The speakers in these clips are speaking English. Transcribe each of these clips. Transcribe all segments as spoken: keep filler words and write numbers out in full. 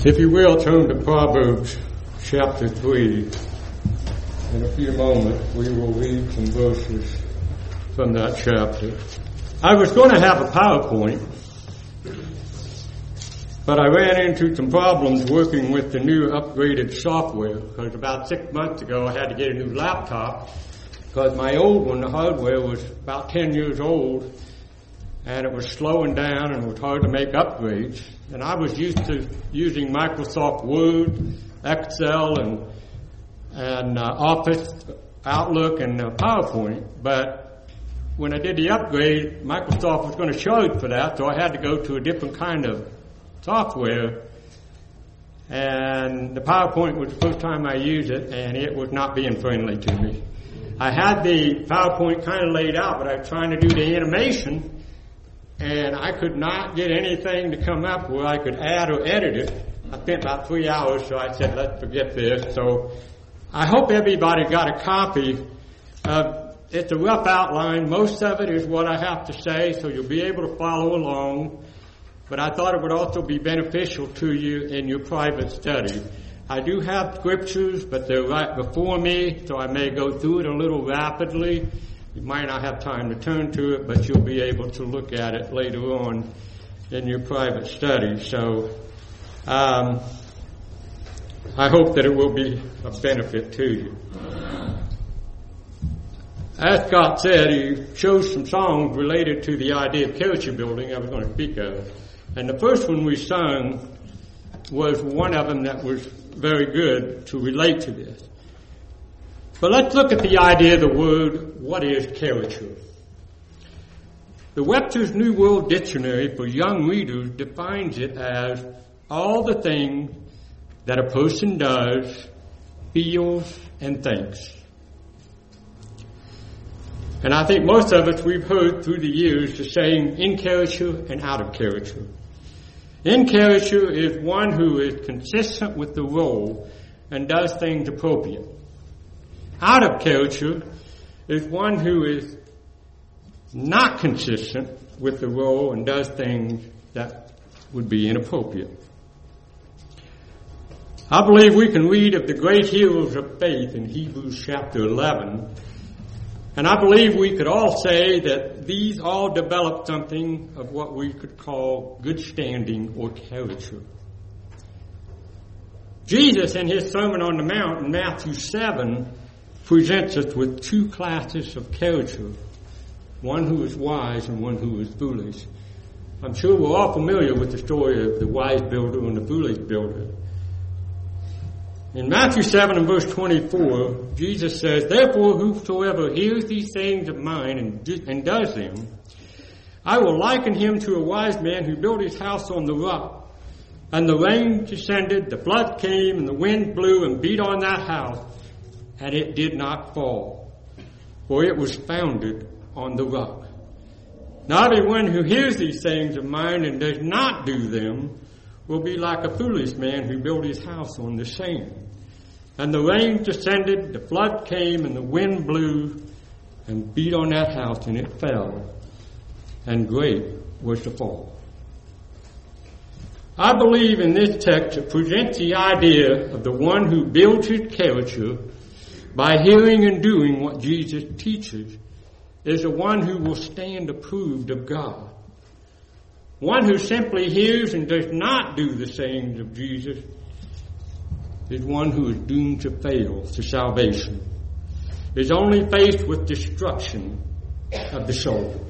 If you will, turn to Proverbs chapter three. In a few moments, we will read some verses from that chapter. I was going to have a PowerPoint, but I ran into some problems working with the new upgraded software, because about six months ago I had to get a new laptop, because my old one, the hardware, was about ten years old, and it was slowing down and it was hard to make upgrades. And I was used to using Microsoft Word, Excel, and and uh, Office, Outlook, and uh, PowerPoint. But when I did the upgrade, Microsoft was going to charge for that, so I had to go to a different kind of software. And the PowerPoint was the first time I used it, and it was not being friendly to me. I had the PowerPoint kind of laid out, but I was trying to do the animation, and I could not get anything to come up where I could add or edit it. I spent about three hours, so I said, let's forget this. So I hope everybody got a copy. Uh, it's a rough outline. Most of it is what I have to say, so you'll be able to follow along. But I thought it would also be beneficial to you in your private study. I do have scriptures, but they're right before me, so I may go through it a little rapidly. You might not have time to turn to it, but you'll be able to look at it later on in your private study. So um, I hope that it will be of benefit to you. As Scott said, he chose some songs related to the idea of character building I was going to speak of. And the first one we sung was one of them that was very good to relate to this. But let's look at the idea of the word, what is character? The Webster's New World Dictionary for young readers defines it as all the things that a person does, feels, and thinks. And I think most of us, we've heard through the years the saying, in character and out of character. In character is one who is consistent with the role and does things appropriate. Out of character is one who is not consistent with the role and does things that would be inappropriate. I believe we can read of the great heroes of faith in Hebrews chapter eleven, and I believe we could all say that these all developed something of what we could call good standing or character. Jesus, in his Sermon on the Mount in Matthew seven, presents us with two classes of character, one who is wise and one who is foolish. I'm sure we're all familiar with the story of the wise builder and the foolish builder. In Matthew seven and verse twenty-four, Jesus says, therefore whosoever hears these sayings of mine and, do, and does them, I will liken him to a wise man who built his house on the rock. And the rain descended, the flood came, and the wind blew and beat on that house, and it did not fall, for it was founded on the rock. Now everyone who hears these sayings of mine and does not do them will be like a foolish man who built his house on the sand. And the rain descended, the flood came, and the wind blew and beat on that house, and it fell, and great was the fall. I believe in this text it presents the idea of the one who builds his character by hearing and doing what Jesus teaches is the one who will stand approved of God. One who simply hears and does not do the sayings of Jesus is one who is doomed to fail to salvation, is only faced with destruction of the soul.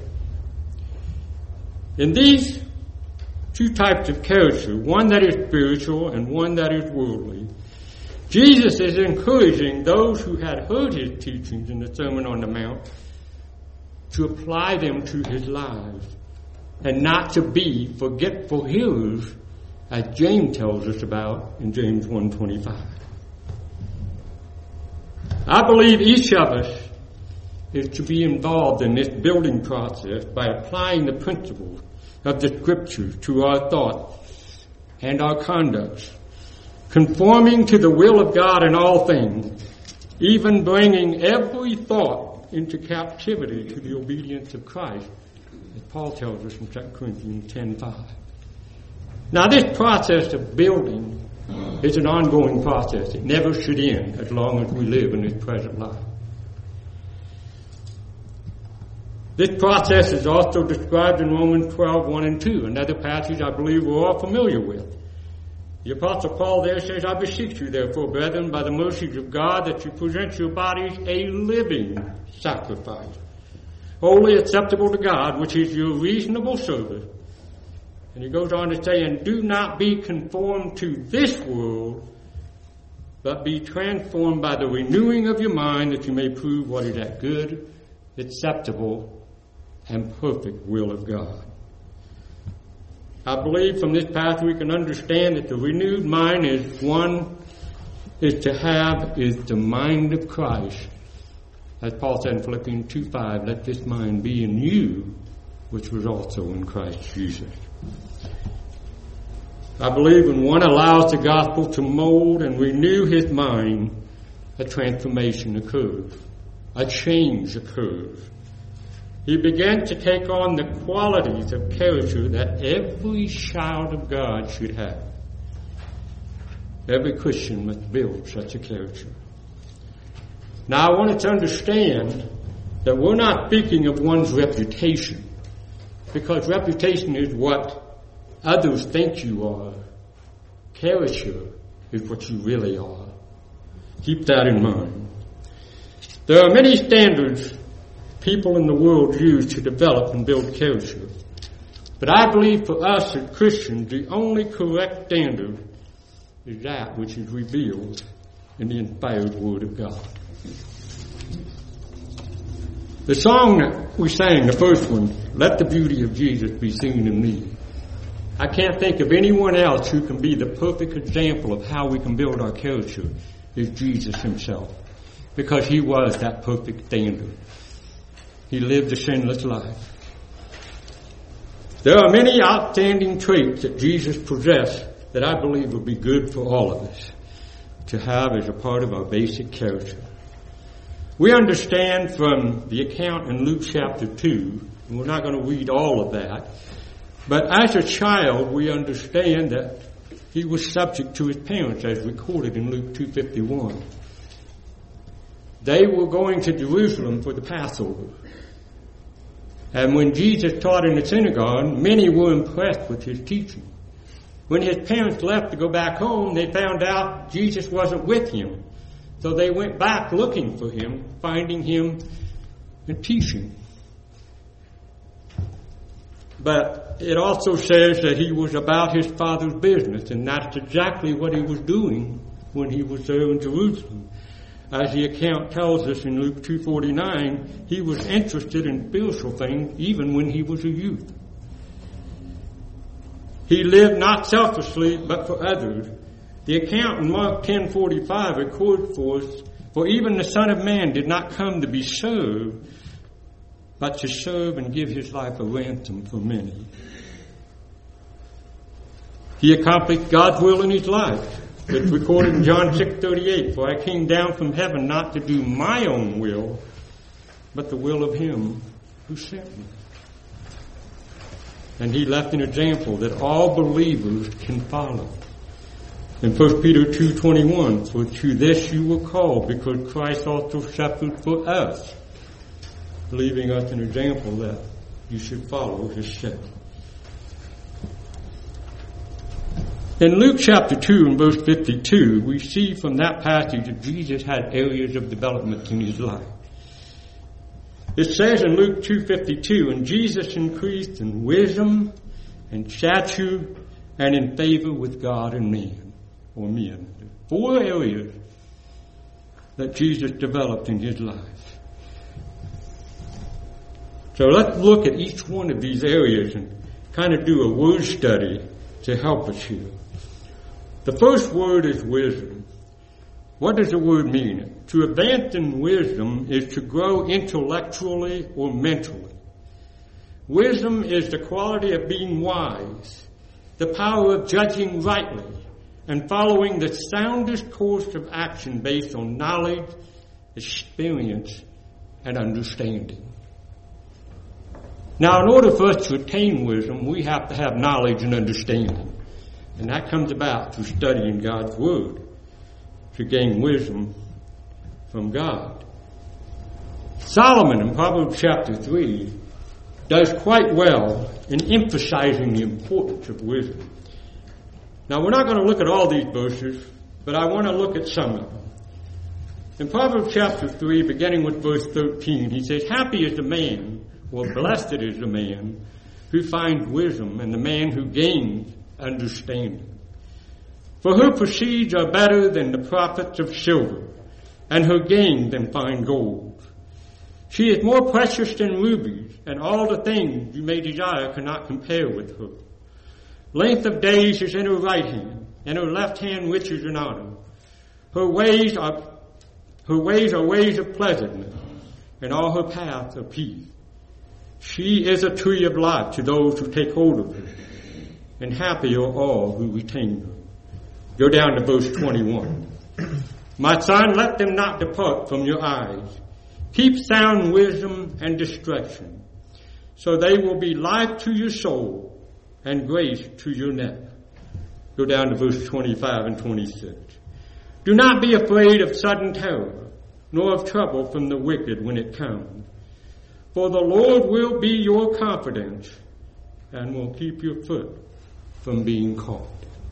In these two types of character, one that is spiritual and one that is worldly, Jesus is encouraging those who had heard his teachings in the Sermon on the Mount to apply them to his lives and not to be forgetful hearers, as James tells us about in James one twenty-five. I believe each of us is to be involved in this building process by applying the principles of the Scriptures to our thoughts and our conducts, conforming to the will of God in all things, even bringing every thought into captivity to the obedience of Christ, as Paul tells us in Second Corinthians ten five. Now, this process of building It's an ongoing process. It never should end as long as we live in this present life. This process is also described in Romans twelve, one and two, another passage I believe we're all familiar with. The Apostle Paul there says, I beseech you, therefore, brethren, by the mercies of God, that you present your bodies a living sacrifice, wholly acceptable to God, which is your reasonable service. And he goes on to say, and do not be conformed to this world, but be transformed by the renewing of your mind, that you may prove what is that good, acceptable, and perfect will of God. I believe from this passage we can understand that the renewed mind is one, is to have, is the mind of Christ. As Paul said in Philippians two five, let this mind be in you, which was also in Christ Jesus. I believe when one allows the gospel to mold and renew his mind, a transformation occurs, a change occurs. He began to take on the qualities of character that every child of God should have. Every Christian must build such a character. Now, I want to understand that we're not speaking of one's reputation, because reputation is what others think you are. Character is what you really are. Keep that in mind. There are many standards people in the world use to develop and build character. But I believe for us as Christians, the only correct standard is that which is revealed in the inspired Word of God. The song that we sang, the first one, Let the Beauty of Jesus Be Seen in Me. I can't think of anyone else who can be the perfect example of how we can build our character is Jesus himself, because he was that perfect standard. He lived a sinless life. There are many outstanding traits that Jesus possessed that I believe would be good for all of us to have as a part of our basic character. We understand from the account in Luke chapter two, and we're not going to read all of that, but as a child we understand that he was subject to his parents as recorded in Luke two fifty-one. They were going to Jerusalem for the Passover. And when Jesus taught in the synagogue, many were impressed with his teaching. When his parents left to go back home, they found out Jesus wasn't with him. So they went back looking for him, finding him and teaching. But it also says that he was about his Father's business, and that's exactly what he was doing when he was there in Jerusalem. As the account tells us in Luke two forty-nine, he was interested in spiritual things even when he was a youth. He lived not selfishly, but for others. The account in Mark ten forty-five records for us, for even the Son of Man did not come to be served, but to serve and give his life a ransom for many. He accomplished God's will in his life. It's recorded in John six thirty-eight, for I came down from heaven not to do my own will, but the will of him who sent me. And he left an example that all believers can follow. In First Peter two twenty-one, for to this you were called, because Christ also suffered for us, leaving us an example that you should follow his steps. In Luke chapter two and verse fifty-two, we see from that passage that Jesus had areas of development in his life. It says in Luke two fifty-two, and Jesus increased in wisdom and stature and in favor with God and man, or men. Four areas that Jesus developed in his life. So let's look at each one of these areas and kind of do a word study to help us here. The first word is wisdom. What does the word mean? To advance in wisdom is to grow intellectually or mentally. Wisdom is the quality of being wise, the power of judging rightly, and following the soundest course of action based on knowledge, experience, and understanding. Now, in order for us to attain wisdom, we have to have knowledge and understanding. And that comes about through studying God's Word to gain wisdom from God. Solomon in Proverbs chapter three does quite well in emphasizing the importance of wisdom. Now, we're not going to look at all these verses, but I want to look at some of them. In Proverbs chapter three, beginning with verse thirteen, he says, "Happy is the man, or blessed is the man, who finds wisdom, and the man who gains understanding. For her proceeds are better than the profits of silver, and her gain than fine gold. She is more precious than rubies, and all the things you may desire cannot compare with her. Length of days is in her right hand, and her left hand riches and honor. Her ways are her ways are ways of pleasantness, and all her paths are peace. She is a tree of life to those who take hold of her, and happy are all who retain her." Go down to verse twenty-one. "My son, let them not depart from your eyes. Keep sound wisdom and discretion, so they will be life to your soul and grace to your neck." Go down to verse twenty-five and twenty-six. "Do not be afraid of sudden terror, nor of trouble from the wicked when it comes. For the Lord will be your confidence and will keep your foot from being caught."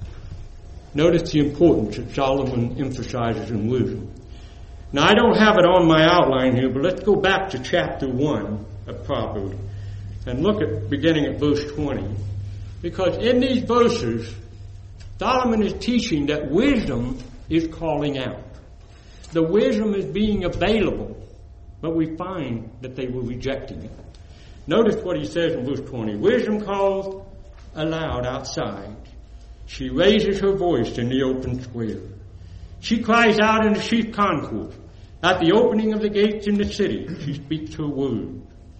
Notice the importance that Solomon emphasizes in wisdom. Now, I don't have it on my outline here, but let's go back to chapter one of Proverbs and look at beginning at verse twenty. Because in these verses, Solomon is teaching that wisdom is calling out. The wisdom is being available, but we find that they were rejecting it. Notice what he says in verse twenty. "Wisdom calls aloud outside. She raises her voice in the open square. She cries out in the chief concourse. At the opening of the gates in the city, she speaks her word."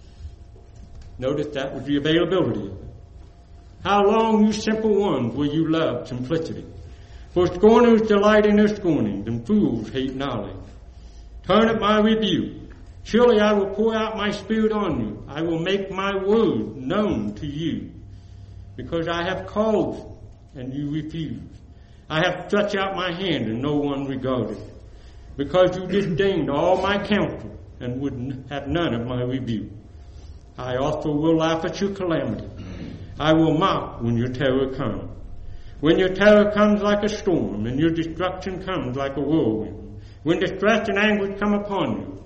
Notice that was the availability of it. "How long, you simple ones, will you love simplicity? For scorners delight in their scorning, and fools hate knowledge. Turn at my rebuke. Surely I will pour out my spirit on you. I will make my word known to you. Because I have called and you refused. I have stretched out my hand and no one regarded. Because you disdained all my counsel and would have none of my rebuke. I also will laugh at your calamity. I will mock when your terror comes. When your terror comes like a storm and your destruction comes like a whirlwind. When distress and anguish come upon you."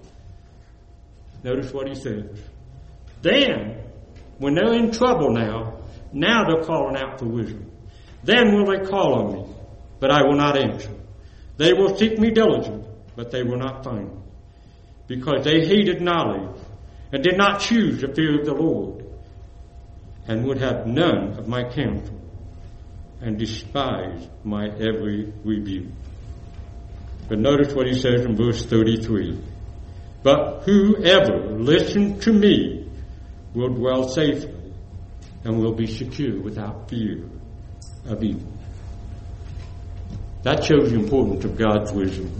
Notice what he says. Then, when they're in trouble now, now they're calling out for wisdom. "Then will they call on me, but I will not answer. They will seek me diligently, but they will not find me. Because they hated knowledge and did not choose the fear of the Lord, and would have none of my counsel, and despised my every rebuke." But notice what he says in verse thirty-three. "But whoever listens to me will dwell safely and will be secure without fear of evil." That shows the importance of God's wisdom.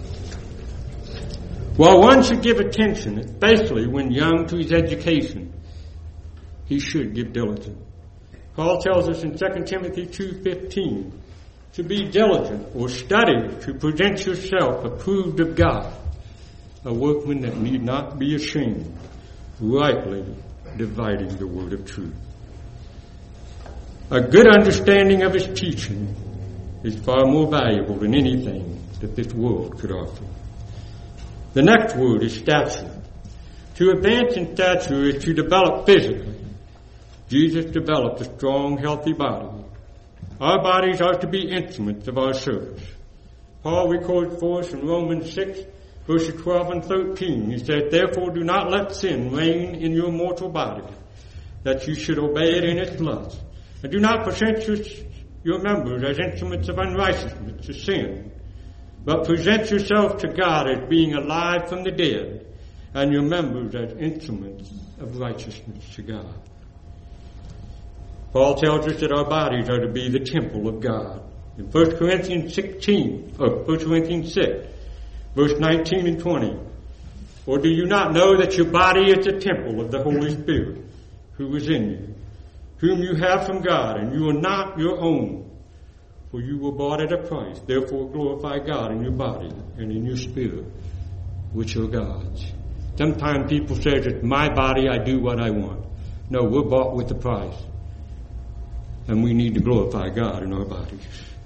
While one should give attention, especially when young, to his education, he should give diligence. Paul tells us in Second Timothy two fifteen to be diligent or study to present yourself approved of God, a workman that need not be ashamed, rightly dividing the word of truth. A good understanding of his teaching is far more valuable than anything that this world could offer. The next word is stature. To advance in stature is to develop physically. Jesus developed a strong, healthy body. Our bodies are to be instruments of our service. Paul records for us in Romans six, verses twelve and thirteen. He said, "Therefore do not let sin reign in your mortal body, that you should obey it in its lust. And do not present your, your members as instruments of unrighteousness to sin, but present yourself to God as being alive from the dead, and your members as instruments of righteousness to God." Paul tells us that our bodies are to be the temple of God. In First Corinthians sixteen, or First Corinthians six, verse nineteen and twenty. "Or do you not know that your body is the temple of the Holy Spirit, who is in you, whom you have from God, and you are not your own? For you were bought at a price. Therefore glorify God in your body and in your spirit, which are God's. Sometimes people say, it's my body, I do what I want. No, we're bought with a price. And we need to glorify God in our bodies.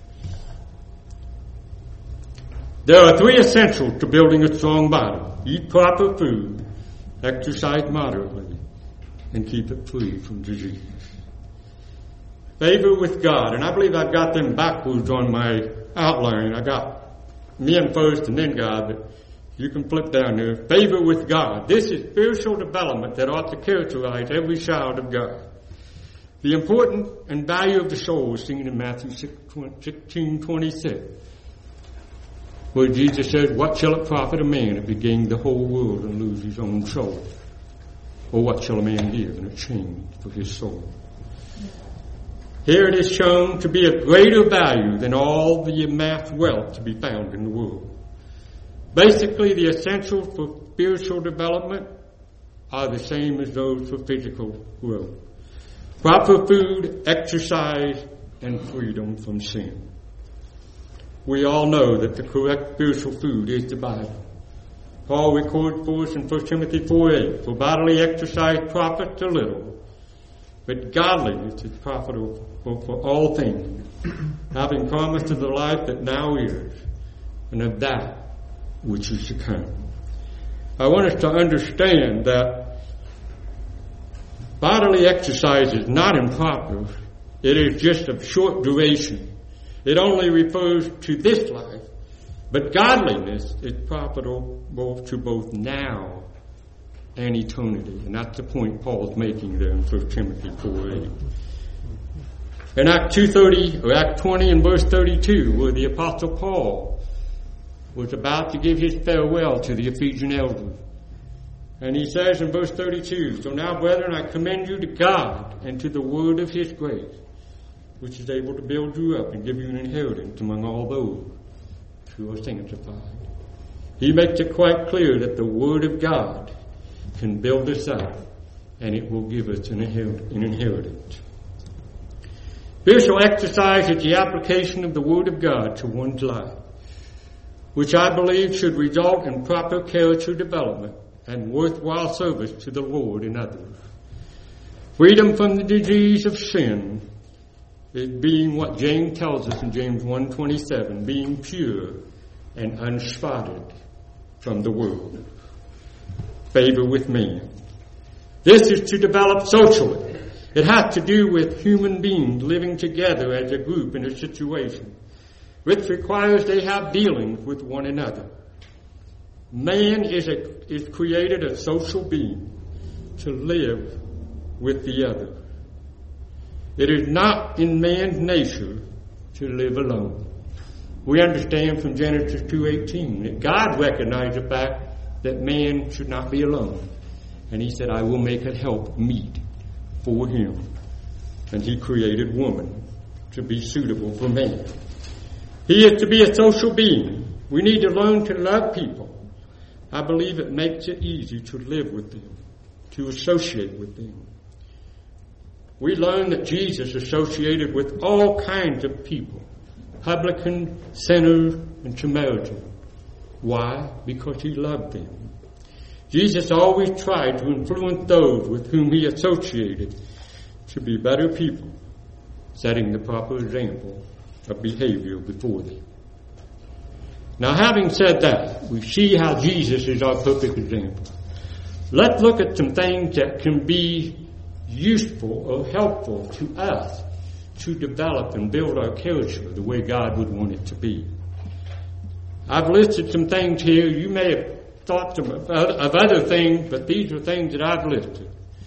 There are three essentials to building a strong body. Eat proper food, exercise moderately, and keep it free from disease. Favor with God. And I believe I've got them backwards on my outline. I got men first and then God, but you can flip down there. Favor with God. This is spiritual development that ought to characterize every child of God. The importance and value of the soul is seen in Matthew sixteen twenty-six, where Jesus says, what shall it profit a man if he gain the whole world and lose his own soul? Or what shall a man give in exchange for his soul? Here it is shown to be of greater value than all the amassed wealth to be found in the world. Basically, the essentials for spiritual development are the same as those for physical growth. Proper food, exercise, and freedom from sin. We all know that the correct spiritual food is the Bible. Paul records for us in First Timothy four eight, for bodily exercise profits a little, but godliness is profitable for all things, having promise of the life that now is, and of that which is to come. I want us to understand that bodily exercise is not improper. It is just of short duration. It only refers to this life. But godliness is profitable to both now and eternity. And that's the point Paul's making there in First Timothy four eight. In Act two thirty, or Act twenty and verse thirty-two, where the Apostle Paul was about to give his farewell to the Ephesian elders. And he says in verse thirty-two, so now, brethren, I commend you to God and to the word of his grace, which is able to build you up and give you an inheritance among all those who are sanctified. He makes it quite clear that the word of God can build us up, and it will give us an inheritance. Spiritual exercise is the application of the word of God to one's life, which I believe should result in proper character development and worthwhile service to the Lord and others. Freedom from the disease of sin is being what James tells us in James one twenty-seven, being pure and unspotted from the world. Favor with men. This is to develop socially. It has to do with human beings living together as a group in a situation, which requires they have dealings with one another. Man is, a, is created a social being to live with the other. It is not in man's nature to live alone. We understand from Genesis two eighteen that God recognized the fact that man should not be alone. And he said, I will make a help meet for him. And he created woman to be suitable for man. He is to be a social being. We need to learn to love people. I believe it makes it easy to live with them, to associate with them. We learn that Jesus associated with all kinds of people, publican, sinners, and Samaritans. Why? Because he loved them. Jesus always tried to influence those with whom he associated to be better people, setting the proper example of behavior before them. Now, having said that, we see how Jesus is our perfect example. Let's look at some things that can be useful or helpful to us to develop and build our character the way God would want it to be. I've listed some things here. You may have thought of other things, but these are things that I've listed.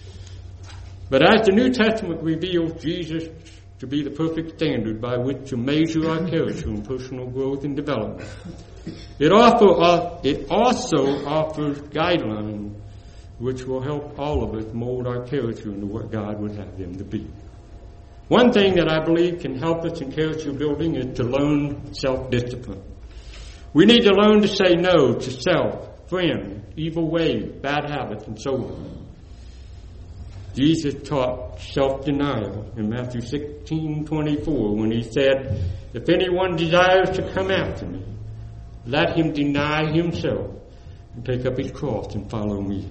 But as the New Testament reveals Jesus to be the perfect standard by which to measure our character and personal growth and development, it, offer, it also offers guidelines which will help all of us mold our character into what God would have them to be. One thing that I believe can help us in character building is to learn self-discipline. We need to learn to say no to self, friends, evil ways, bad habits, and so on. Jesus taught self-denial in Matthew sixteen twenty-four when he said, "If anyone desires to come after me, let him deny himself and take up his cross and follow me."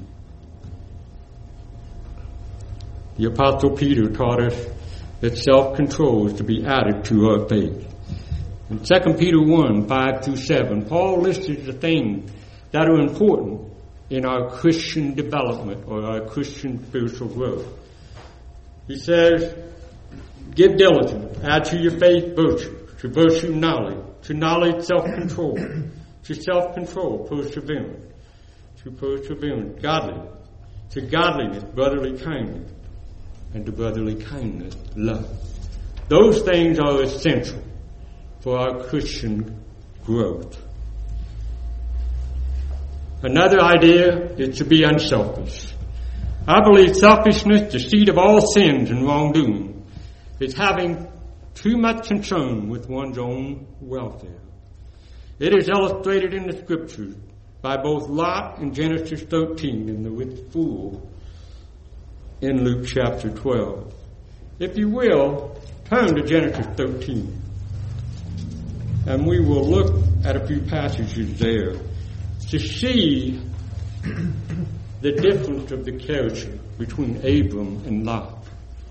The Apostle Peter taught us that self-control is to be added to our faith. In Second Peter one, five through seven, Paul listed the things that are important in our Christian development or our Christian spiritual growth. He says, "Give diligence, add to your faith virtue, to virtue knowledge, to knowledge self-control, to self-control perseverance, to perseverance godliness, to godliness brotherly kindness, and to brotherly kindness love." Those things are essential for our Christian growth. Another idea is to be unselfish. I believe selfishness, the seed of all sins and wrongdoing, is having too much concern with one's own welfare. It is illustrated in the Scriptures by both Lot in Genesis thirteen and the rich fool in Luke chapter twelve. If you will, turn to Genesis thirteen, and we will look at a few passages there to see the difference of the character between Abram and Lot.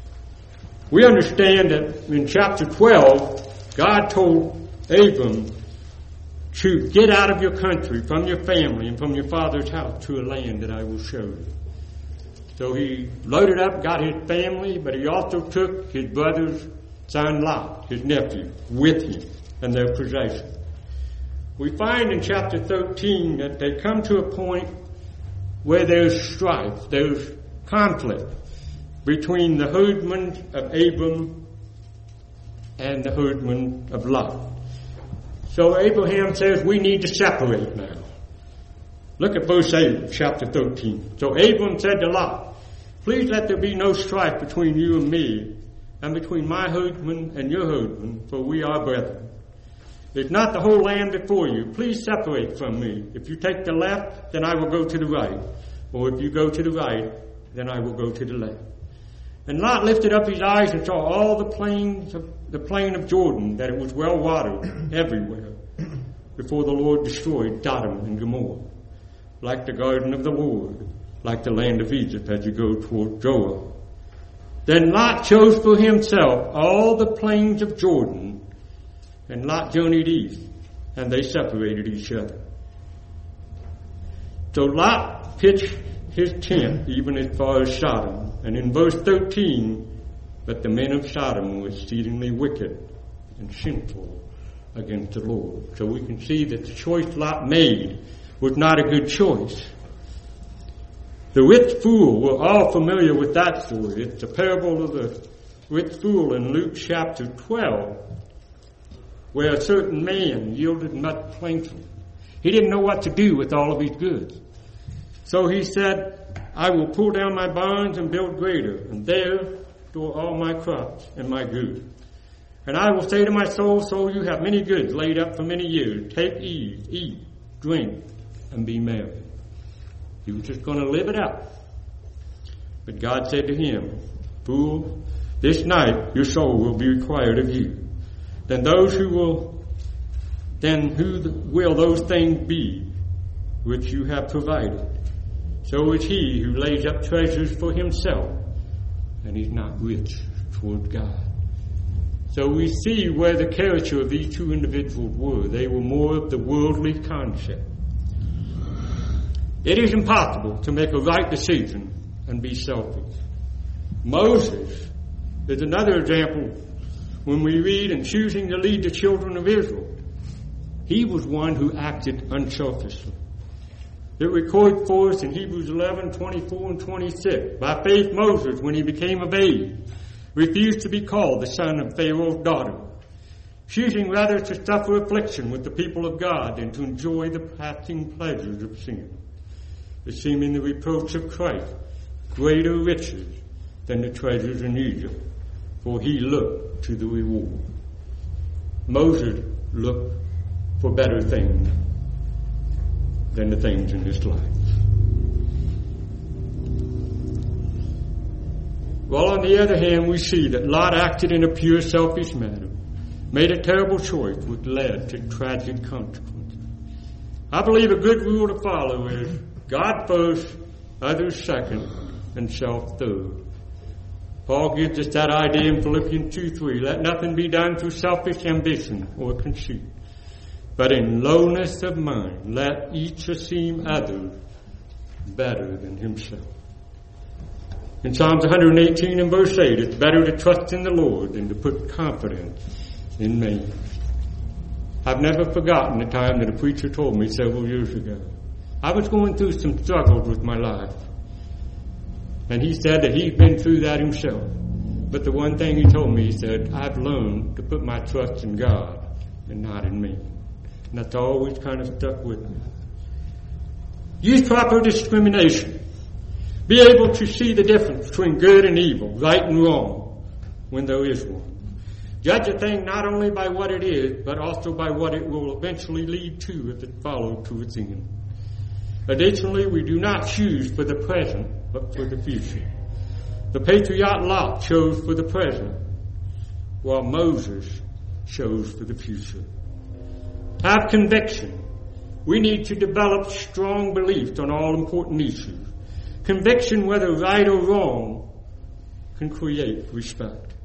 We understand that in chapter twelve, God told Abram to get out of your country, from your family, and from your father's house to a land that I will show you. So he loaded up, got his family, but he also took his brother's son Lot, his nephew, with him and their possessions. We find in chapter thirteen that they come to a point where there's strife, there's conflict between the herdmen of Abram and the herdmen of Lot. So Abraham says, we need to separate now. Look at verse eight, chapter thirteen. So Abram said to Lot, "Please let there be no strife between you and me, and between my herdmen and your herdmen, for we are brethren. Is not the whole land before you? Please separate from me. If you take the left, then I will go to the right. Or if you go to the right, then I will go to the left." And Lot lifted up his eyes and saw all the plains of the plain of Jordan, that it was well watered everywhere, before the Lord destroyed Sodom and Gomorrah, like the garden of the Lord, like the land of Egypt as you go toward Joah. Then Lot chose for himself all the plains of Jordan, and Lot journeyed east, and they separated each other. So Lot pitched his tent even as far as Sodom. And in verse thirteen, "But the men of Sodom were exceedingly wicked and sinful against the Lord." So we can see that the choice Lot made was not a good choice. The rich fool, we're all familiar with that story. It's the parable of the rich fool in Luke chapter twelve, where a certain man yielded much plenty. He didn't know what to do with all of his goods. So he said, "I will pull down my barns and build greater, and there store all my crops and my goods. And I will say to my soul, soul, you have many goods laid up for many years. Take ease, eat, drink, and be merry." He was just going to live it out. But God said to him, "Fool, this night your soul will be required of you. Then those who will, then who will those things be which you have provided? So is he who lays up treasures for himself, and is not rich toward God." So we see where the character of these two individuals were. They were more of the worldly concept. It is impossible to make a right decision and be selfish. Moses is another example when we read in choosing to lead the children of Israel. He was one who acted unselfishly. It records for us in Hebrews eleven, twenty-four and twenty-six. By faith Moses, when he became of age, refused to be called the son of Pharaoh's daughter, choosing rather to suffer affliction with the people of God than to enjoy the passing pleasures of sin, esteeming the reproach of Christ greater riches than the treasures in Egypt, for he looked to the reward. Moses looked for better things than the things in this life. While on the other hand, we see that Lot acted in a pure selfish manner, made a terrible choice which led to tragic consequences. I believe a good rule to follow is God first, others second, and self third. Paul gives us that idea in Philippians two three. Let nothing be done through selfish ambition or conceit, but in lowness of mind, let each esteem others better than himself. In Psalms one eighteen and verse eight, it's better to trust in the Lord than to put confidence in man. I've never forgotten the time that a preacher told me several years ago. I was going through some struggles with my life. And he said that he'd been through that himself. But the one thing he told me, he said, I've learned to put my trust in God and not in me. And that's always kind of stuck with me. Use proper discrimination. Be able to see the difference between good and evil, right and wrong, when there is one. Judge a thing not only by what it is, but also by what it will eventually lead to if it follows to its end. Additionally, we do not choose for the present, but for the future. The patriarch Lot chose for the present, while Moses chose for the future. Have conviction. We need to develop strong beliefs on all important issues. Conviction, whether right or wrong, can create respect.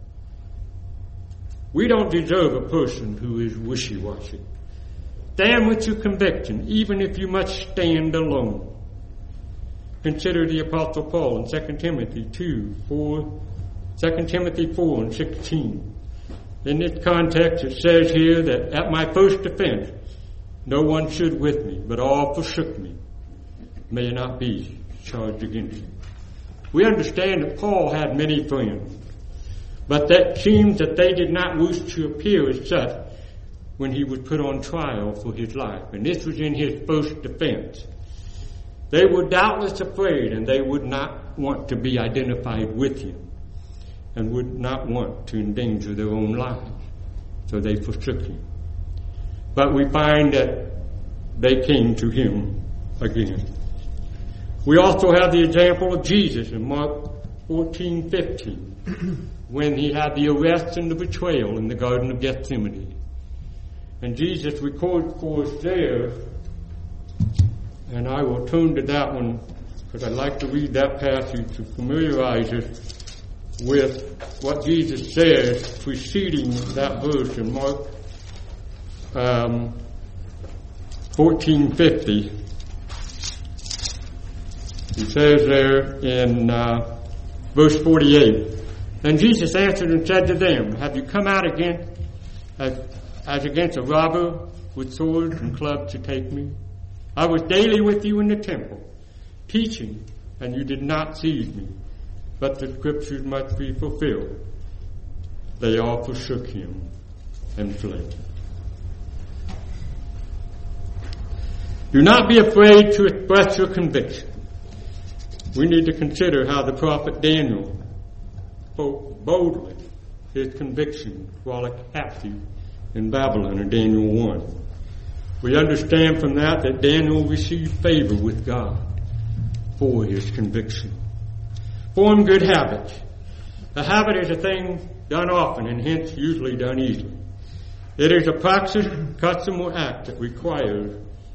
We don't deserve a person who is wishy-washy. Stand with your conviction, even if you must stand alone. Consider the Apostle Paul in Second Timothy two, four, Second Timothy four and sixteen. In this context, it says here that at my first offense, no one stood with me, but all forsook me. May it not be charged against him. We understand that Paul had many friends, but that seems that they did not wish to appear as such when he was put on trial for his life. And this was in his first defense. They were doubtless afraid, and they would not want to be identified with him and would not want to endanger their own lives. So they forsook him. But we find that they came to him again. We also have the example of Jesus in Mark fourteen fifteen, when he had the arrest and the betrayal in the Garden of Gethsemane. And Jesus records for us there, and I will turn to that one because I'd like to read that passage to familiarize us with what Jesus says preceding that verse in Mark um, fourteen fifty. He says there in uh, verse forty-eight, Then Jesus answered and said to them, Have you come out against, as, as against a robber with swords and clubs to take me? I was daily with you in the temple, teaching, and you did not seize me. But the scriptures must be fulfilled. They all forsook him and fled. Do not be afraid to express your conviction. We need to consider how the prophet Daniel spoke boldly his conviction while a captive in Babylon in Daniel one. We understand from that that Daniel received favor with God for his conviction. Form good habits. A habit is a thing done often and hence usually done easily. It is a practice, custom, or act that requires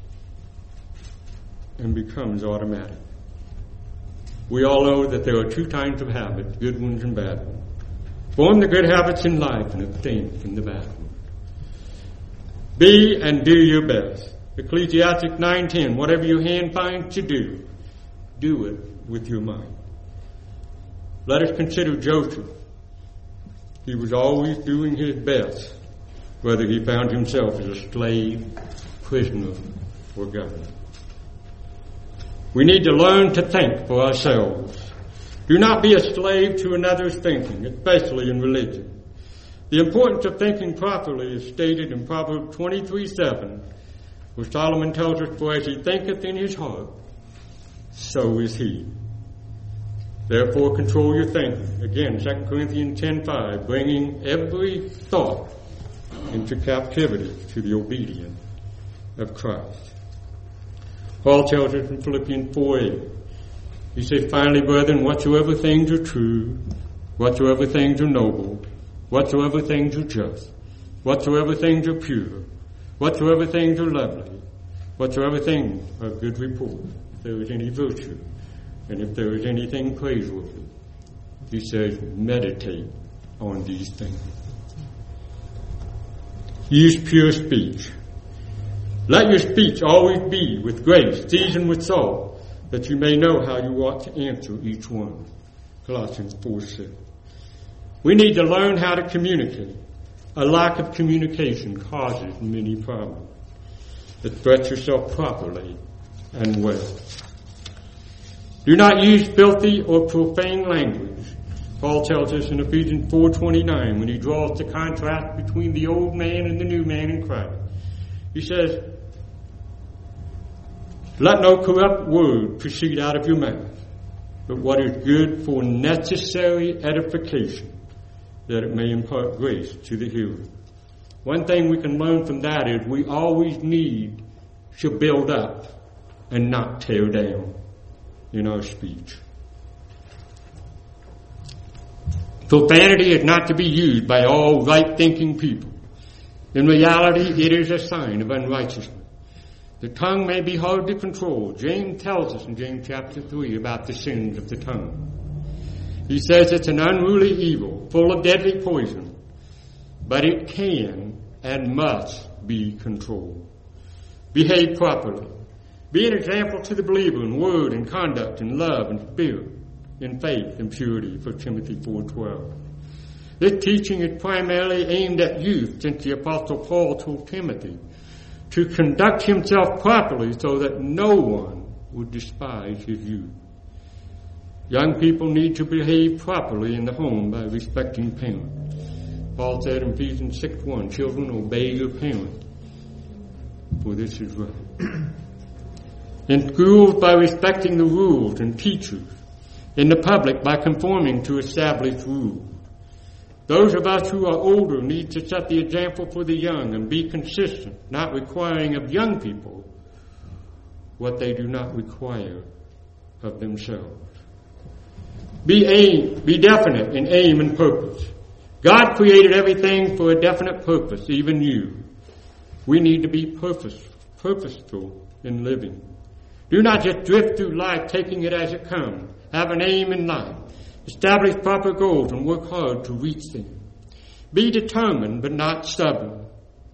and becomes automatic. We all know that there are two kinds of habits, good ones and bad ones. Form the good habits in life and abstain from the bad ones. Be and do your best. Ecclesiastes nine ten, whatever your hand finds to do, do it with your mind. Let us consider Joseph. He was always doing his best, whether he found himself as a slave, prisoner, or governor. We need to learn to think for ourselves. Do not be a slave to another's thinking, especially in religion. The importance of thinking properly is stated in Proverbs twenty-three seven, where Solomon tells us, For as he thinketh in his heart, so is he. Therefore control your thinking. Again, Second Corinthians ten five, bringing every thought into captivity to the obedience of Christ. Paul tells us in Philippians four eight, he says, Finally, brethren, whatsoever things are true, whatsoever things are noble, whatsoever things are just, whatsoever things are pure, whatsoever things are lovely, whatsoever things are of good report, if there is any virtue, and if there is anything praiseworthy, he says, meditate on these things. Use pure speech. Let your speech always be with grace, seasoned with salt, that you may know how you ought to answer each one. Colossians four six. We need to learn how to communicate. A lack of communication causes many problems. Express yourself properly and well. Do not use filthy or profane language. Paul tells us in Ephesians four twenty-nine when he draws the contrast between the old man and the new man in Christ. He says, let no corrupt word proceed out of your mouth, but what is good for necessary edification, that it may impart grace to the hearer. One thing we can learn from that is we always need to build up and not tear down in our speech. Profanity is not to be used by all right-thinking people. In reality, it is a sign of unrighteousness. The tongue may be hard to control. James tells us in James chapter three about the sins of the tongue. He says it's an unruly evil, full of deadly poison, but it can and must be controlled. Behave properly. Be an example to the believer in word and conduct and love and spirit, in faith and purity, for Timothy four twelve. This teaching is primarily aimed at youth, since the Apostle Paul told Timothy to conduct himself properly so that no one would despise his youth. Young people need to behave properly in the home by respecting parents. Paul said in Ephesians six one, children, obey your parents, for this is right. In schools, by respecting the rules and teachers. In the public, by conforming to established rules. Those of us who are older need to set the example for the young and be consistent, not requiring of young people what they do not require of themselves. Be aim, be definite in aim and purpose. God created everything for a definite purpose, even you. We need to be purpose, purposeful in living. Do not just drift through life taking it as it comes. Have an aim in life. Establish proper goals and work hard to reach them. Be determined but not stubborn.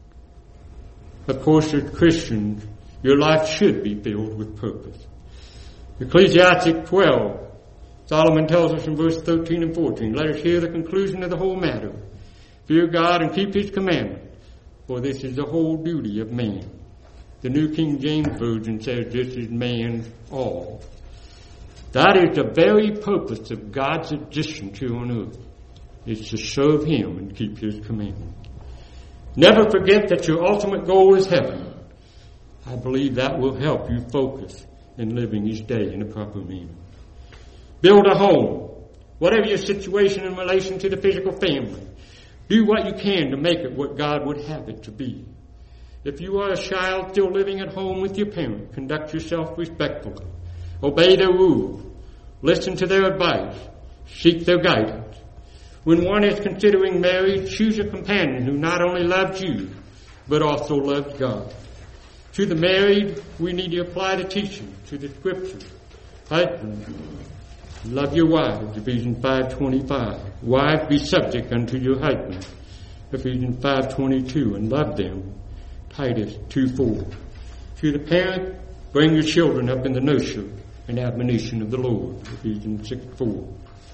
Of course, as Christians, your life should be filled with purpose. Ecclesiastes twelve, Solomon tells us in verse thirteen and fourteen, let us hear the conclusion of the whole matter. Fear God and keep his commandments, for this is the whole duty of man. The New King James Version says this is man's all. That is the very purpose of God's existence here on earth, is to serve him and keep his commandments. Never forget that your ultimate goal is heaven. I believe that will help you focus in living each day in a proper manner. Build a home. Whatever your situation in relation to the physical family, do what you can to make it what God would have it to be. If you are a child still living at home with your parent, conduct yourself respectfully. Obey their rules. Listen to their advice. Seek their guidance. When one is considering marriage, choose a companion who not only loves you, but also loves God. To the married, we need to apply the teaching to the scriptures. Husbands, love your wives, Ephesians five twenty-five. Wives, be subject unto your husbands, Ephesians five twenty-two, and love them, Titus two four. To the parent, bring your children up in the nursery and admonition of the Lord, Ephesians six four.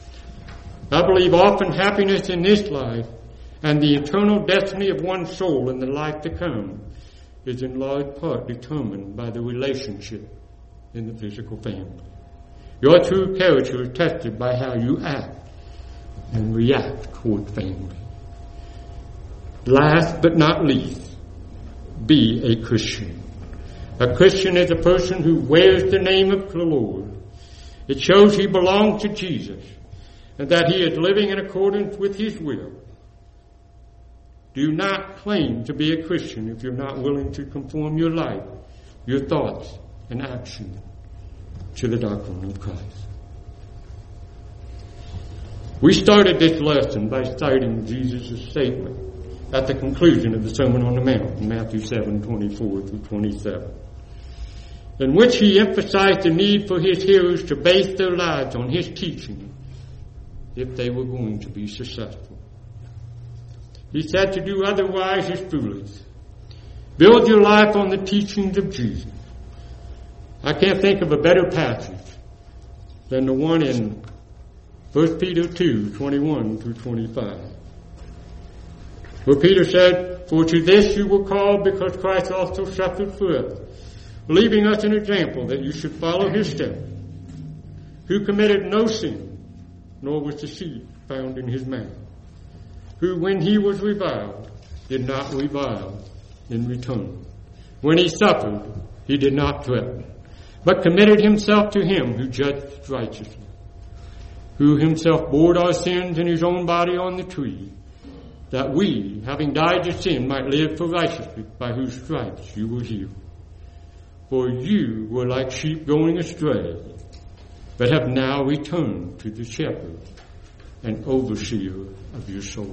I believe often happiness in this life and the eternal destiny of one's soul in the life to come is in large part determined by the relationship in the physical family. Your true character is tested by how you act and react toward family. Last but not least, be a Christian. A Christian is a person who wears the name of the Lord. It shows he belongs to Jesus and that he is living in accordance with his will. Do not claim to be a Christian if you're not willing to conform your life, your thoughts, and action to the doctrine of Christ. We started this lesson by citing Jesus' statement at the conclusion of the Sermon on the Mount in Matthew seven, twenty-four through twenty-seven, in which he emphasized the need for his hearers to base their lives on his teaching if they were going to be successful. He said to do otherwise is foolish. Build your life on the teachings of Jesus. I can't think of a better passage than the one in First Peter two, twenty-one through twenty-five. Where Peter said, "For to this you were called, because Christ also suffered for us, leaving us an example that you should follow his steps, who committed no sin, nor was deceit found in his mouth, who when he was reviled, did not revile in return. When he suffered, he did not threaten, but committed himself to him who judged righteously, who himself bore our sins in his own body on the tree, that we, having died to sin, might live for righteousness, by whose stripes you were healed. For you were like sheep going astray, but have now returned to the shepherd and overseer of your soul."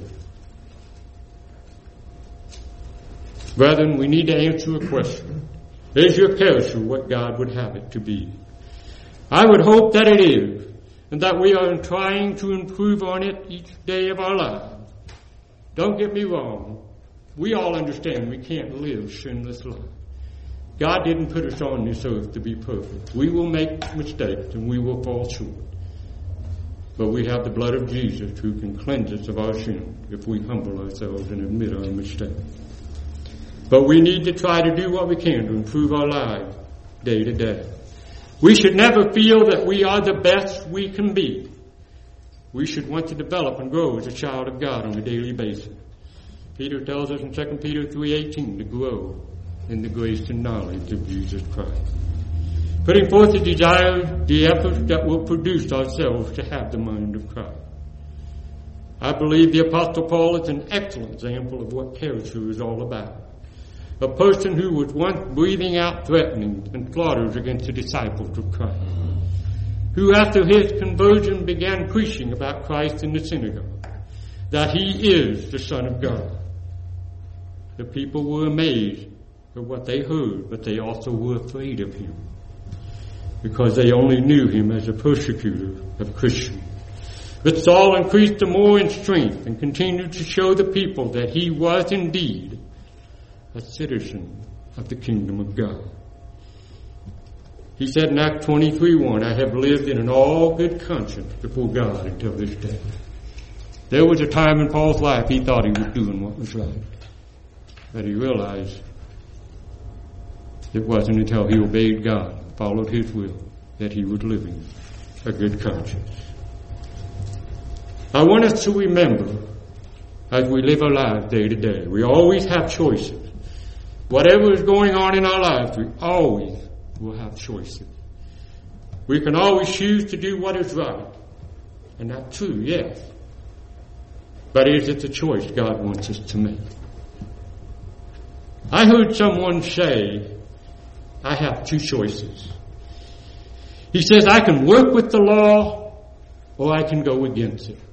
Brethren, we need to answer a question. Is your character what God would have it to be? I would hope that it is, and that we are trying to improve on it each day of our lives. Don't get me wrong. We all understand we can't live sinless life. God didn't put us on this earth to be perfect. We will make mistakes and we will fall short. But we have the blood of Jesus who can cleanse us of our sin if we humble ourselves and admit our mistakes. But we need to try to do what we can to improve our lives day to day. We should never feel that we are the best we can be. We should want to develop and grow as a child of God on a daily basis. Peter tells us in Second Peter three eighteen to grow in the grace and knowledge of Jesus Christ, putting forth the desire, the efforts that will produce ourselves to have the mind of Christ. I believe the Apostle Paul is an excellent example of what character is all about. A person who was once breathing out threatenings and slaughters against the disciples of Christ, who after his conversion began preaching about Christ in the synagogue, that he is the Son of God. The people were amazed at what they heard, but they also were afraid of him, because they only knew him as a persecutor of Christians. But Saul increased the more in strength and continued to show the people that he was indeed a citizen of the kingdom of God. He said in Acts twenty-three one, "I have lived in an all good conscience before God until this day." There was a time in Paul's life he thought he was doing what was right, but he realized it wasn't until he obeyed God, followed his will, that he was living a good conscience. I want us to remember, as we live our lives day to day, we always have choices. Whatever is going on in our lives, we always will have choices. We can always choose to do what is right. And that's true, yes. But is it the choice God wants us to make? I heard someone say, I have two choices. He says, I can work with the law or I can go against it.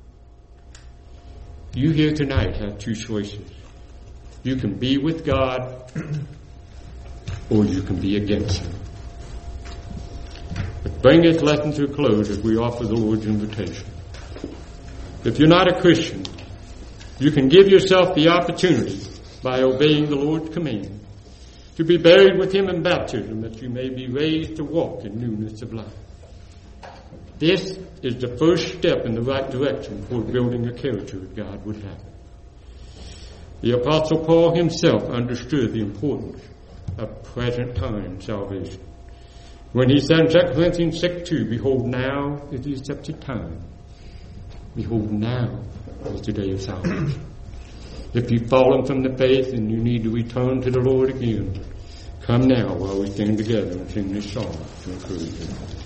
You here tonight have two choices. You can be with God or you can be against Him. Let's bring this lesson to a close as we offer the Lord's invitation. If you're not a Christian, you can give yourself the opportunity by obeying the Lord's command to be buried with Him in baptism, that you may be raised to walk in newness of life. This is the first step in the right direction toward building a character that God would have. The Apostle Paul himself understood the importance of present time salvation when he said in Second Corinthians six two, "Behold, now is the accepted time. Behold, now is the day of salvation." If you've fallen from the faith and you need to return to the Lord again, come now while we stand together and sing this song to encourage you.